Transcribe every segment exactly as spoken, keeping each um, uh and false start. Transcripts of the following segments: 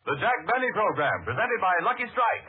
The Jack Benny Program, presented by Lucky Strike.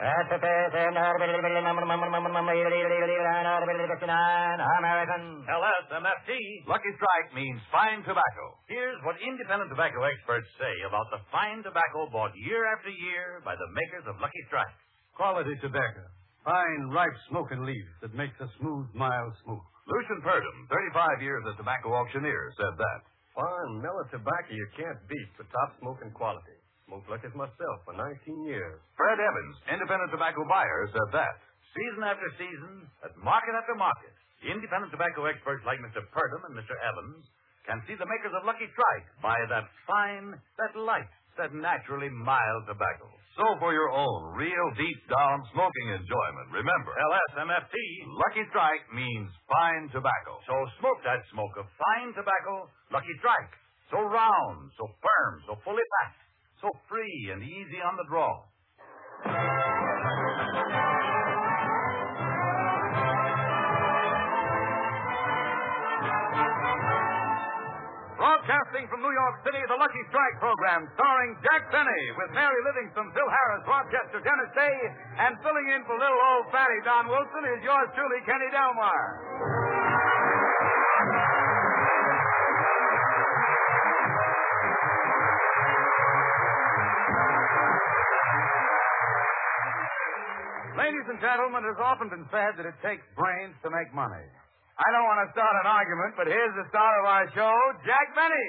American. L S M F T. Lucky Strike means fine tobacco. Here's what independent tobacco experts say about the fine tobacco bought year after year by the makers of Lucky Strike. Quality tobacco. Fine, ripe smoking leaf that makes a smooth, mild smoke. Lucian Purdom, thirty-five years as tobacco auctioneer, said that. Fine, mellow tobacco you can't beat for top smoking quality. Smoked like it myself for nineteen years. Fred Evans, independent tobacco buyer, said that. Season after season, at market after market, independent tobacco experts like Mister Purdom and Mister Evans can see the makers of Lucky Strike buy that fine, that light, that naturally mild tobacco. So for your own real deep-down smoking enjoyment, remember, L S M F T, Lucky Strike means fine tobacco. So smoke that smoke of fine tobacco, Lucky Strike. So round, so firm, so fully packed, so free and easy on the draw. Broadcasting from New York City, the Lucky Strike program, starring Jack Benny, with Mary Livingston, Phil Harris, Rochester, Tennessee, and filling in for little old fatty Don Wilson is yours truly, Kenny Delmar. Ladies and gentlemen, it has often been said that it takes brains to make money. I don't want to start an argument, but here's the star of our show, Jack Benny.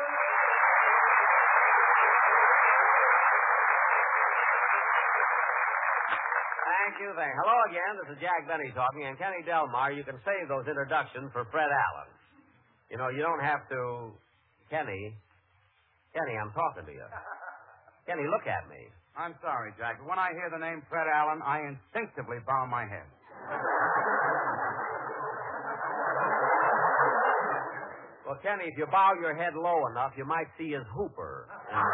Thank you, thank Hello again. This is Jack Benny talking, and Kenny Delmar, you can save those introductions for Fred Allen. You know, you don't have to... Kenny, Kenny, I'm talking to you. Kenny, look at me. I'm sorry, Jack, but when I hear the name Fred Allen, I instinctively bow my head. Well, Kenny, if you bow your head low enough, you might see his hooper.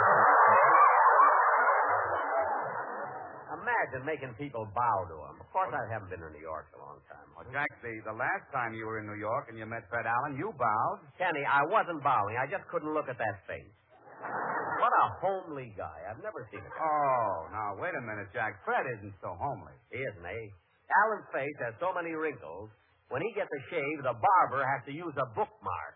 Imagine making people bow to him. Of course, I haven't been to New York in a long time. Well, Jack, the, the last time you were in New York and you met Fred Allen, you bowed. Kenny, I wasn't bowing. I just couldn't look at that face. What a homely guy. I've never seen it. Oh, now, wait a minute, Jack. Fred isn't so homely. He isn't, eh? Allen's face has so many wrinkles, when he gets a shave, the barber has to use a bookmark.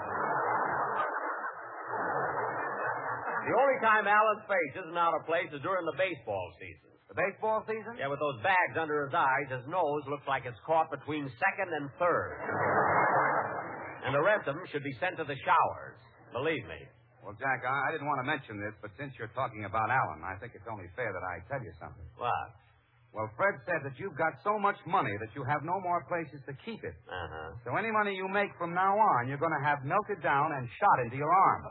The only time Allen's face isn't out of place is during the baseball season. The baseball season? Yeah, with those bags under his eyes, his nose looks like it's caught between second and third. And the rest of them should be sent to the showers. Believe me. Well, Jack, I, I didn't want to mention this, but since you're talking about Allen, I think it's only fair that I tell you something. What? Well, Fred said that you've got so much money that you have no more places to keep it. Uh-huh. So any money you make from now on, you're going to have melted down and shot into your arm.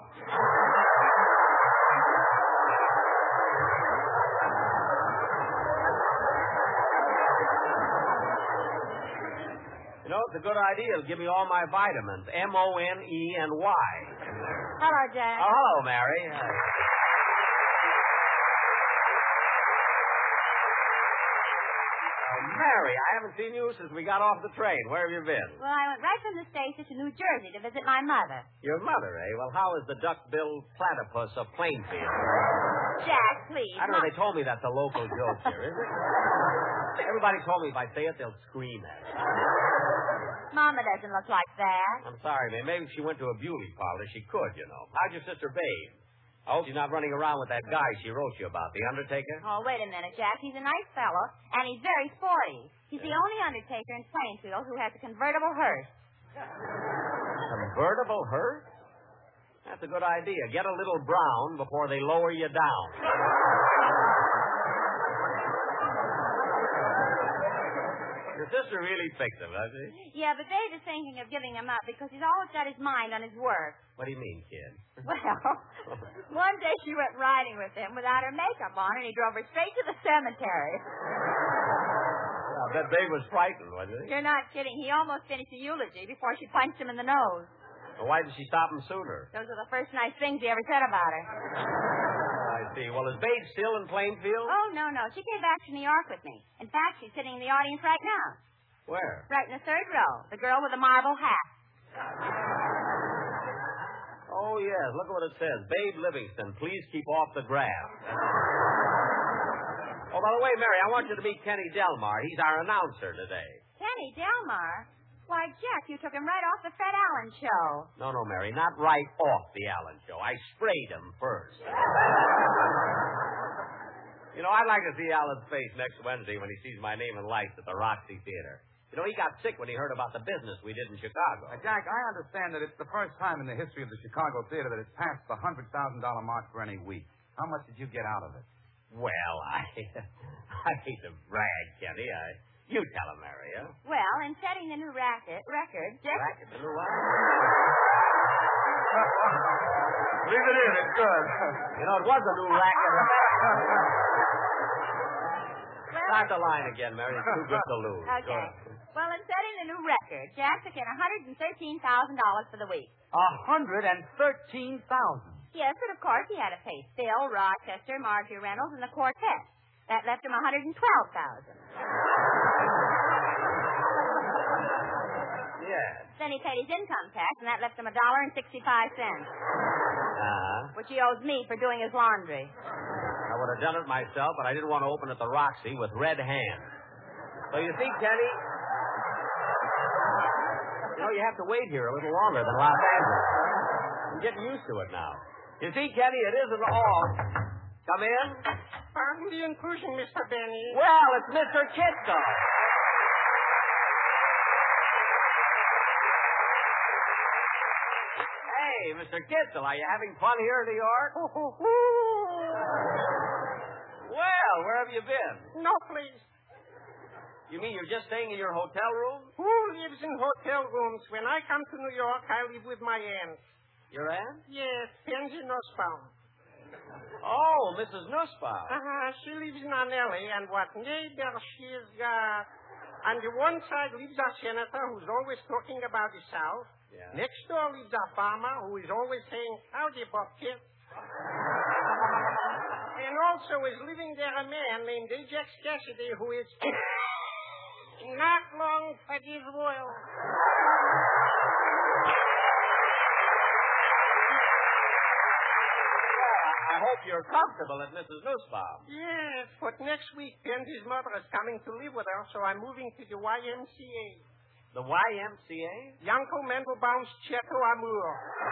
You know, it's a good idea. It'll give me all my vitamins. M O N E and Y. Hello, Jack. Oh, hello, Mary. Uh, Mary, I haven't seen you since we got off the train. Where have you been? Well, I went right from the station to New Jersey to visit my mother. Your mother, eh? Well, how is the duck-billed platypus of Plainfield? Jack, please. I don't know. They told me that's a local joke here, is it? Everybody told me if I say it, they'll scream at it. Mama doesn't look like that. I'm sorry, man. Maybe if she went to a beauty parlor, she could, you know. How's your sister Babe? I hope she's not running around with that guy she wrote you about, the Undertaker. Oh, wait a minute, Jack. He's a nice fellow, and he's very sporty. He's the only Undertaker in Plainfield who has a convertible hearse. Convertible hearse? That's a good idea. Get a little brown before they lower you down. Your sister really picked him, doesn't she? Yeah, but Dave is thinking of giving him up because he's always got his mind on his work. What do you mean, kid? Well, one day she went riding with him without her makeup on, and he drove her straight to the cemetery. I bet Babe was frightened, wasn't he? You're not kidding. He almost finished the eulogy before she punched him in the nose. Well, why did she stop him sooner? Those are the first nice things he ever said about her. Oh, I see. Well, is Babe still in Plainfield? Oh, no, no. She came back to New York with me. In fact, she's sitting in the audience right now. Where? Right in the third row. The girl with the marble hat. Oh, yes. Look at what it says. Babe Livingston, please keep off the grass. Oh, by the way, Mary, I want you to meet Kenny Delmar. He's our announcer today. Kenny Delmar? Why, Jack, you took him right off the Fred Allen show. No, no, Mary, not right off the Allen show. I sprayed him first. You know, I'd like to see Allen's face next Wednesday when he sees my name in lights at the Roxy Theater. You know, he got sick when he heard about the business we did in Chicago. Uh, Jack, I understand that it's the first time in the history of the Chicago Theater that it's passed the one hundred thousand dollars mark for any week. How much did you get out of it? Well, I I hate to brag, Kenny. I, you tell him, Mary, huh? Well, in setting the new racket, record, Jack... Racket, the new what? Leave it in. It's good. You know, it was a new racket. Well, Start the line again, Mary. It's too good to lose. Okay. Well, in setting the new record, Jack took in one hundred thirteen thousand dollars for the week. one hundred thirteen thousand dollars. Yes, but of course he had to pay Phil, Rochester, Marjorie Reynolds, and the quartet. That left him one hundred twelve thousand dollars. Yes. Then he paid his income tax, and that left him a dollar and sixty-five cents, Uh-huh. which he owes me for doing his laundry. I would have done it myself, but I didn't want to open at the Roxy with red hands. So you see, Kenny, you know, you have to wait here a little longer than Los Angeles. I'm getting used to it now. You see, Kenny, it isn't all. Come in. Pardon the intrusion, Mister Benny. Well, it's Mister Kitzel. Hey, Mister Kitzel, are you having fun here in New York? Well, where have you been? No place. You mean you're just staying in your hotel room? Who lives in hotel rooms? When I come to New York, I live with my aunt. Your aunt? Yes, Pansy Nussbaum. Oh, Missus Nussbaum. Uh-huh. She lives in Anelli, and what neighbor she's got. On the one side lives our senator, who's always talking about the South. Yeah. Next door lives our farmer, who is always saying, howdy, Bucket. And also is living there a man named Ajax Cassidy, who is not long for this world. I hope you're comfortable at Missus Nussbaum. Yes, but next week, Pansy's mother is coming to live with her, so I'm moving to the Y M C A. The Y M C A? Yanko Mendelbaum's Chateau Amour.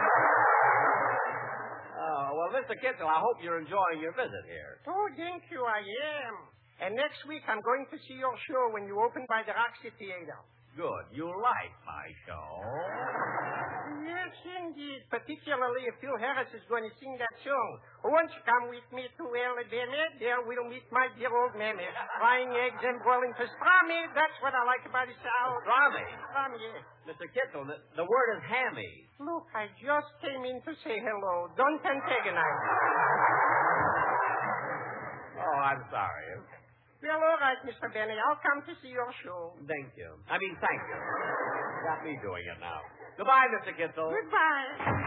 Oh, well, Mister Kitzel, I hope you're enjoying your visit here. Oh, thank you, I am. And next week, I'm going to see your show when you open by the Roxy Theater. Good. You like my show. Yes, indeed. Particularly if Phil Harris is going to sing that song. Won't you come with me to Alabama? There we'll meet my dear old mammy. Frying eggs and boiling fish. Pastrami, that's what I like about the South. Pastrami? Pastrami, yes. Mister Kitzel, the, the word is hammy. Look, I just came in to say hello. Don't antagonize. Oh, I'm sorry. Well, all right, Mister Benny. I'll come to see your show. Thank you. I mean, thank you. Got me doing it now. Goodbye, Mister Kitzel. Goodbye.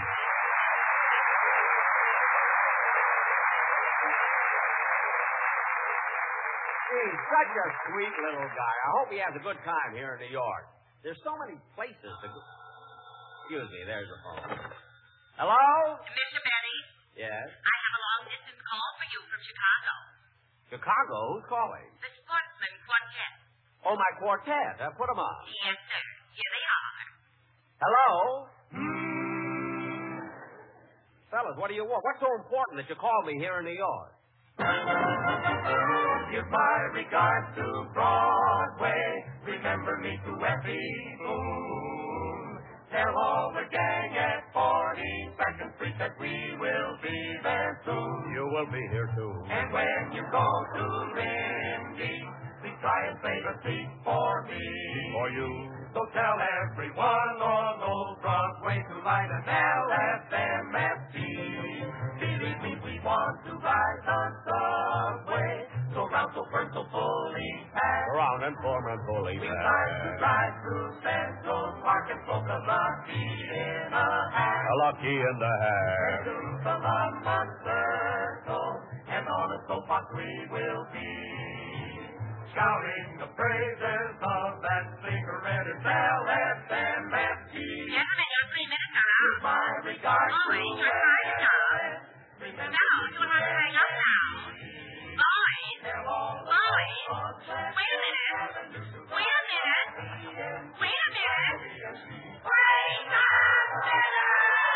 He's such a sweet little guy. I hope he has a good time here in New York. There's so many places to go. Excuse me, there's the phone. Hello? Mister Benny? Yes? I have a long-distance call for you from Chicago. Chicago? Who's calling? The Sportsman Quartet. Oh, my quartet. Uh, put them on. Yes, sir. Here they are. Hello? Fellas, what do you want? What's so important that you call me here in New York? Give my regards to Broadway. Remember me to Effie Boone. Tell all the gang at forty-second Street that we will be there soon. You will be here, too. And when you go to Lindy, please try and save a seat for me. For you. So tell everyone on Old Broadway to light an L S M F T. Believe me, we want to ride the subway. So round, so firm, so fully packed. Around and form and fully We like to drive through Central Park and smoke a lucky in a hat. A lucky in the hair. To the London Circle, and on a soapbox we will be. Shouting the praises of that cigarette is L S M F T. Gentlemen, your three minutes are out. My dark Boys, blue you're trying to hair. Now, you'll have to hang up now. Boys, boys, wait a minute. Wait a minute. Wait a minute. Wait a minute.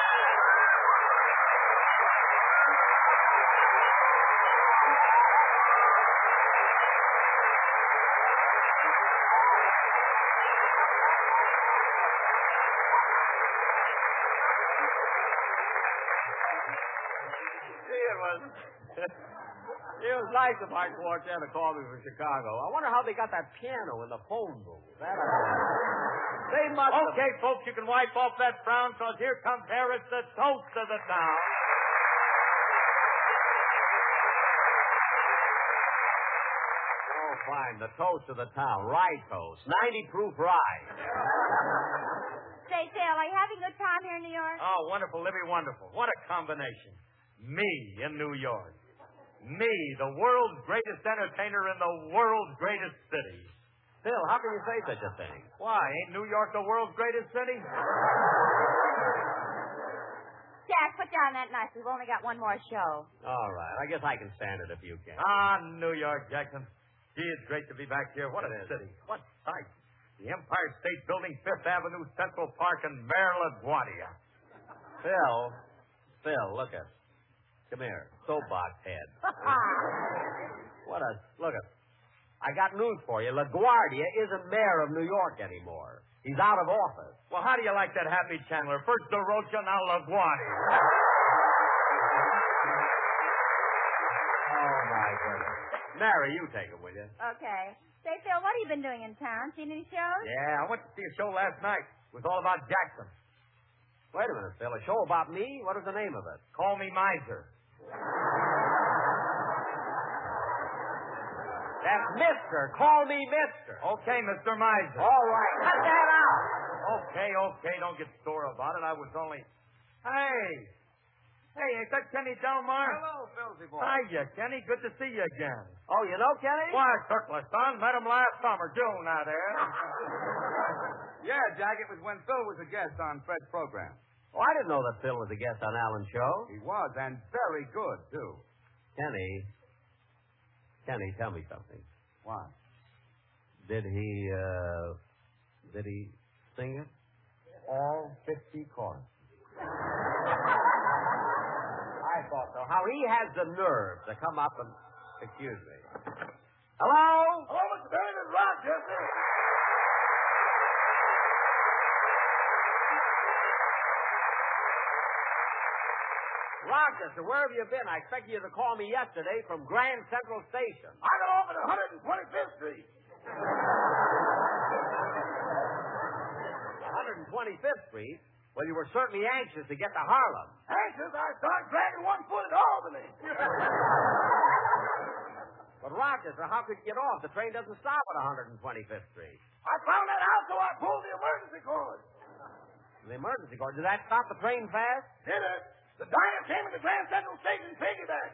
See, it was. It was nice of Mike Quartet to call me from Chicago. I wonder how they got that piano in the phone booth. That they must. Okay, folks, you can wipe off that frown, because here comes Harris, the toast of the town. Oh, fine. The toast of the town. Rye toast. ninety proof rye. Say, Phil, are you having a good time here in New York? Oh, wonderful, Libby, wonderful. What a combination. Me in New York. Me, the world's greatest entertainer in the world's greatest city. Phil, how can you say such a thing? Why, ain't New York the world's greatest city? Jack, put down that knife. We've only got one more show. All right. I guess I can stand it if you can. Ah, New York, Jackson. Gee, it's great to be back here. What a city. What sight. The Empire State Building, Fifth Avenue, Central Park, and Mayor LaGuardia. Phil, Phil, look at. Come here. Soapbox head. What a. Look at. I got news for you. LaGuardia isn't mayor of New York anymore. He's out of office. Well, how do you like that, Happy Chandler? First DeRocha, now LaGuardia. Oh, my goodness. Mary, you take it, will you? Okay. Say, Phil, what have you been doing in town? Seen any shows? Yeah, I went to see a show last night. It was all about Jackson. Wait a minute, Phil. A show about me? What is the name of it? Call Me Miser. That's Mister. Call me Mister. Okay, Mister Miser. All right. Cut that out. Okay, okay, don't get sore about it. I was only... Hey! Hey, ain't that Kenny Delmar? Hello, Philsy boy. Hiya, Kenny. Good to see you again. Oh, you know Kenny? Why, Turkler, son. Met him last summer. June out there. Yeah, Jack, it was when Phil was a guest on Fred's program. Oh, I didn't know that Phil was a guest on Alan's show. He was, and very good, too. Kenny. Kenny, tell me something. What? Did he, uh, did he sing it? All fifty chords. I thought so. How he has the nerve to come up and... Excuse me. Hello? Hello, Mister Barry. This is Rochester. Rochester, where have you been? I expected you to call me yesterday from Grand Central Station. I got off at one twenty-fifth Street. one twenty-fifth Street? Well, you were certainly anxious to get to Harlem. Anxious, I started dragging one foot at Albany. But, Rochester, how could you get off? The train doesn't stop at one twenty-fifth Street. I found that out, so I pulled the emergency cord. The emergency cord. Did that stop the train fast? Did it? The diner came into Grand Central Station piggyback.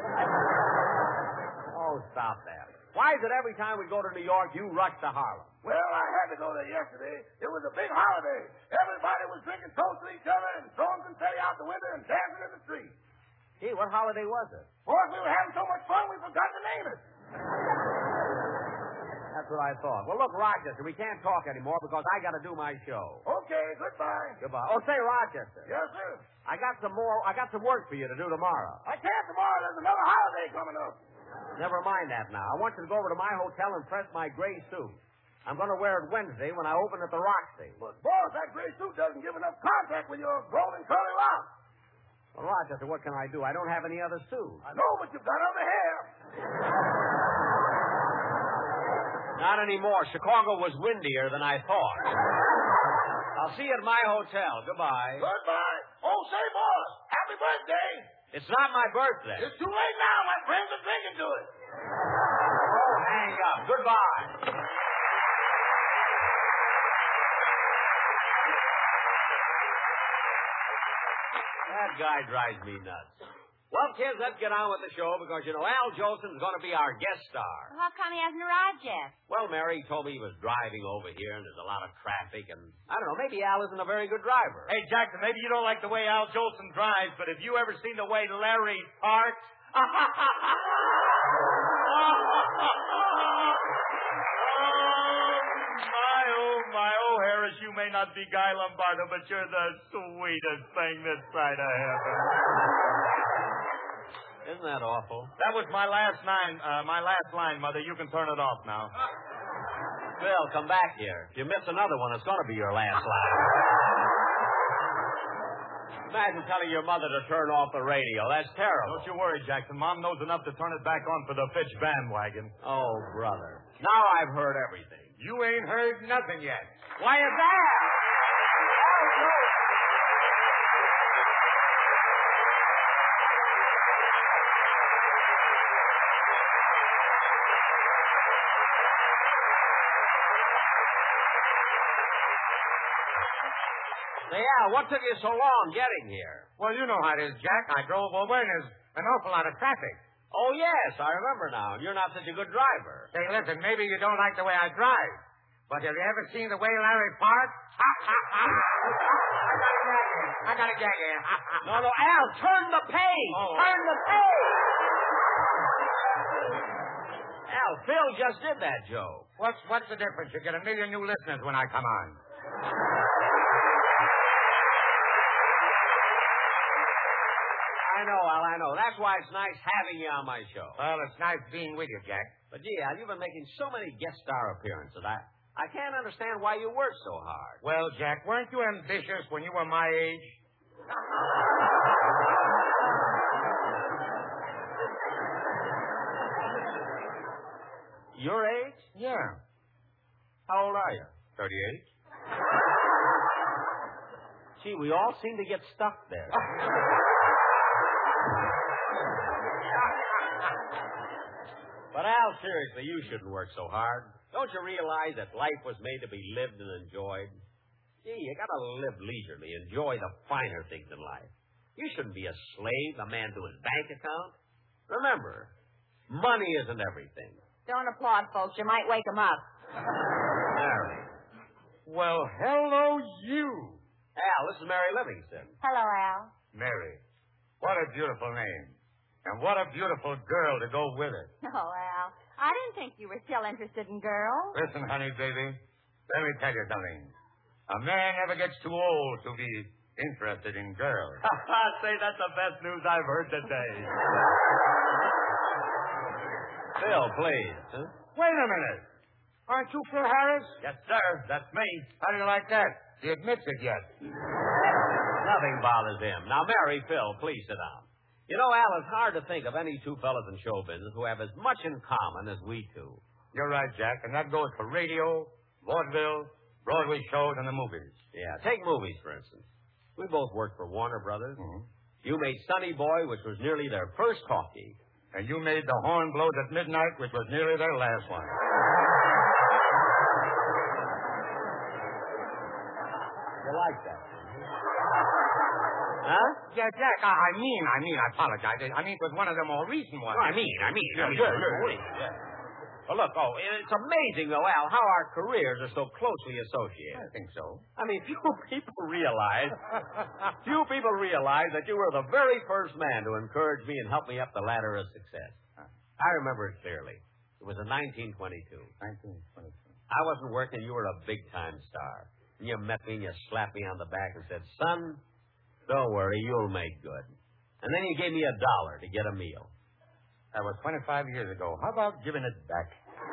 Oh, stop that. Why is it every time we go to New York, you rush to Harlem? Well, I had to go there yesterday. It was a big holiday. Everybody was drinking toast to each other and throwing confetti out the window and dancing in the street. Gee, what holiday was it? Boys, we were having so much fun we forgot to name it. That's what I thought. Well, look, Rochester, we can't talk anymore because I got to do my show. Okay, goodbye. Goodbye. Oh, say, Rochester. Yes, sir. I got some more. I got some work for you to do tomorrow. I can't tomorrow. There's another holiday coming up. Never mind that now. I want you to go over to my hotel and press my gray suit. I'm going to wear it Wednesday when I open at the Roxy. But, boss, that gray suit doesn't give enough contact with your golden curly locks. Well, Rochester, what can I do? I don't have any other suit. I know, but you've got other hair. Not anymore. Chicago was windier than I thought. I'll see you at my hotel. Goodbye. Goodbye. Oh, say, boss, happy birthday. It's not my birthday. It's too late now. My friends are drinking to it. Oh, hang up. Goodbye. That guy drives me nuts. Well, kids, let's get on with the show because, you know, Al Jolson's going to be our guest star. Well, how come he hasn't arrived yet? Well, Mary told me he was driving over here and there's a lot of traffic and, I don't know, maybe Al isn't a very good driver. Hey, Jackson, maybe you don't like the way Al Jolson drives, but have you ever seen the way Larry parks? Oh, my, oh, my, oh, Harris, you may not be Guy Lombardo, but you're the sweetest thing this side of heaven. Isn't that awful? That was my last line, uh, my last line, Mother. You can turn it off now. Phil, come back here. If you miss another one, it's going to be your last line. Imagine telling your mother to turn off the radio. That's terrible. Don't you worry, Jackson. Mom knows enough to turn it back on for the Fitch bandwagon. Oh, brother. Now I've heard everything. You ain't heard nothing yet. Why is that? Say, Al, what took you so long getting here? Well, you know how it is, Jack. I drove over and there's an awful lot of traffic. Oh, yes, I remember now. You're not such a good driver. Say, listen, maybe you don't like the way I drive, but have you ever seen the way Larry parks? Ha, ha, ha. I got a gag in. No, no, Al, turn the page. Oh. Turn the page. Al, Phil just did that joke. What's, what's the difference? You get a million new listeners when I come on. I know, Al, I know. That's why it's nice having you on my show. Well, it's nice being with you, Jack. But, gee, Al, you've been making so many guest star appearances. I, I can't understand why you work so hard. Well, Jack, weren't you ambitious when you were my age? Your age? Yeah. How old are you? thirty-eight. Gee, we all seem to get stuck there. But, Al, seriously, you shouldn't work so hard. Don't you realize that life was made to be lived and enjoyed? Gee, you gotta live leisurely, enjoy the finer things in life. You shouldn't be a slave, a man to his bank account. Remember, money isn't everything. Don't applaud, folks. You might wake 'em up. Mary. Well, hello, you. Al, this is Mary Livingston. Hello, Al. Mary, what a beautiful name. And what a beautiful girl to go with it. Oh, Al. I didn't think you were still interested in girls. Listen, honey, baby, let me tell you something. A man never gets too old to be interested in girls. Say, that's the best news I've heard today. Phil, please. Huh? Wait a minute. Aren't you Phil Harris? Yes, sir. That's me. How do you like that? He admits it yet. Nothing bothers him. Now, Mary, Phil, please sit down. You know, Al, it's hard to think of any two fellas in show business who have as much in common as we two. You're right, Jack, and that goes for radio, vaudeville, Broadway shows, and the movies. Yeah, take movies, for instance. We both worked for Warner Brothers. Mm-hmm. You made Sonny Boy, which was nearly their first talkie. And you made The Horn Blows at Midnight, which was nearly their last one. You like that? Huh? Yeah, Jack, I, I mean, I mean, I apologize. I mean, it was one of the more recent ones. I mean, I mean, Yeah, I mean, sure, it was sure. great. Yeah. Well, look, oh, it's amazing, though, Al, how our careers are so closely I associated. think so. I mean, few people realize, few people realize that you were the very first man to encourage me and help me up the ladder of success. I remember it clearly. It was in nineteen twenty-two. nineteen twenty-two. I wasn't working. You were a big-time star. And you met me and you slapped me on the back and said, son, don't worry, you'll make good. And then you gave me a dollar to get a meal. That was twenty-five years ago. How about giving it back?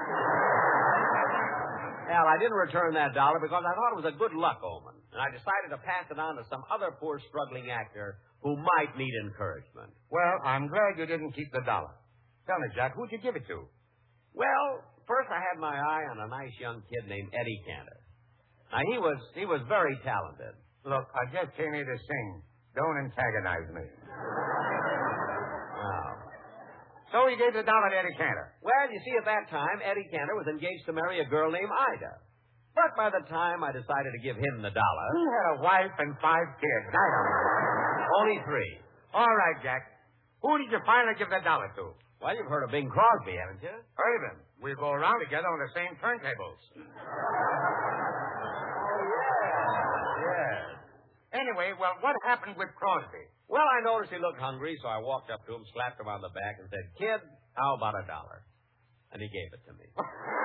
Al, I didn't return that dollar because I thought it was a good luck omen. And I decided to pass it on to some other poor struggling actor who might need encouragement. Well, I'm glad you didn't keep the dollar. Tell me, Jack, who'd you give it to? Well, first I had my eye on a nice young kid named Eddie Cantor. Now, he was he was very talented. Look, I just came here to sing. Don't antagonize me. Wow. So he gave the dollar to Eddie Cantor. Well, you see, at that time, Eddie Cantor was engaged to marry a girl named Ida. But by the time I decided to give him the dollar... He had a wife and five kids. I don't know. Only three. All right, Jack. Who did you finally give the dollar to? Well, you've heard of Bing Crosby, haven't you? Heard of him. We go around together on the same turntables. Yes. Anyway, well, what happened with Crosby? Well, I noticed he looked hungry, so I walked up to him, slapped him on the back, and said, "Kid, how about a dollar?" And he gave it to me.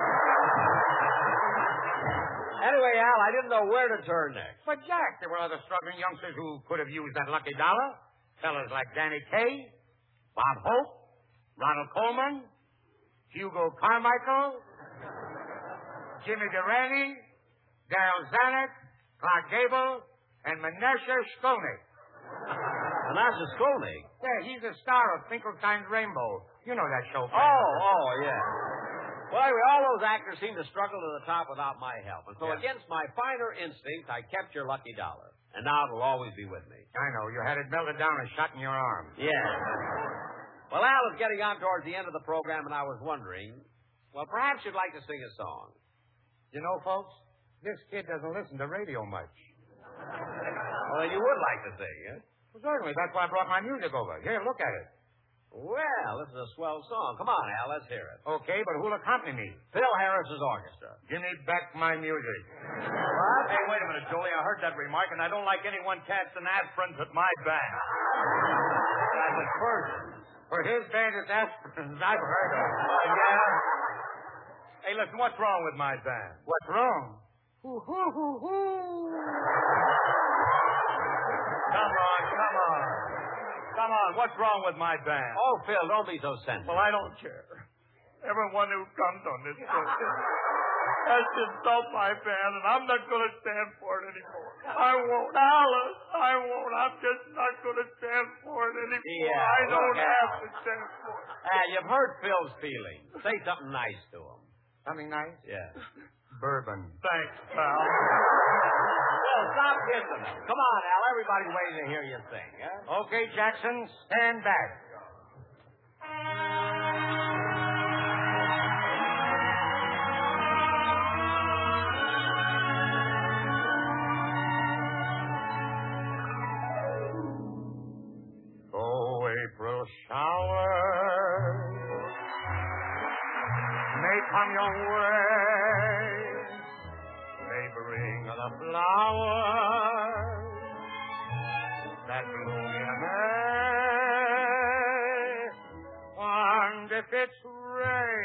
Anyway, Al, I didn't know where to turn next. But, Jack, there were other struggling youngsters who could have used that lucky dollar. Fellas like Danny Kaye, Bob Hope, Ronald Coleman, Hugo Carmichael, Jimmy Durante, Darryl Zanuck, Clark Gable, and Menashe Skolnick. Menashe Skolnick? Yeah, he's the star of Finkelstein's Rainbow. You know that show. Oh, oh, yeah. Well, anyway, all those actors seem to struggle to the top without my help. And so Yeah. against my finer instinct, I kept your lucky dollar. And now it'll always be with me. I know. You had it melted down and shot in your arm. Yes. Well, Al is getting on towards the end of the program, and I was wondering, well, perhaps you'd like to sing a song. You know, folks, this kid doesn't listen to radio much. Well, then you would like to sing, eh? Well, certainly. That's why I brought my music over. Here, look at it. Well, this is a swell song. Come on, Al, let's hear it. Okay, but who'll accompany me? Phil Harris's orchestra. Give me back my music. What? Hey, wait a minute, Joey. I heard that remark, and I don't like anyone casting aspirins at my band. That's a first. For his band, it's aspirins I've heard of. Yeah? Hey, listen, what's wrong with my band? What's wrong? Hoo, hoo, hoo, hoo. Come on, come on. Come on, what's wrong with my band? Oh, Phil, don't be so sensitive. Well, I don't care. Everyone who comes on this program has to insult my band, and I'm not going to stand for it anymore. I won't. Alice, I won't. I'm just not going to stand for it anymore. Yeah, I don't look, have Al. to stand for it. Ah, you've hurt Phil's feelings. Say something nice to him. Something nice? Yeah. Bourbon. Thanks, pal. Phil, stop kissing him. Come on, Al. Everybody's waiting to hear you sing, huh? Okay, Jackson, stand back. Oh, April showers may come your way, may bring the flowers that bloom in May, and if it's rain,